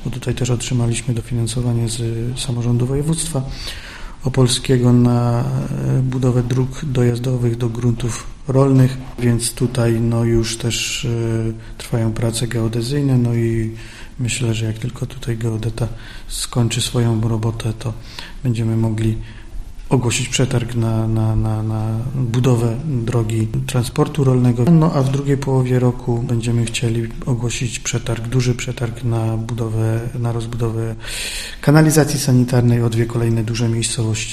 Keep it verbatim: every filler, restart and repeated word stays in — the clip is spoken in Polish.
bo tutaj też otrzymaliśmy dofinansowanie z samorządu województwa opolskiego na budowę dróg dojazdowych do gruntów rolnych, więc tutaj no już też trwają prace geodezyjne, no i myślę, że jak tylko tutaj geodeta skończy swoją robotę, to będziemy mogli ogłosić przetarg na, na, na, na budowę drogi transportu rolnego. No a w drugiej połowie roku będziemy chcieli ogłosić przetarg, duży przetarg na budowę, na rozbudowę kanalizacji sanitarnej o dwie kolejne duże miejscowości.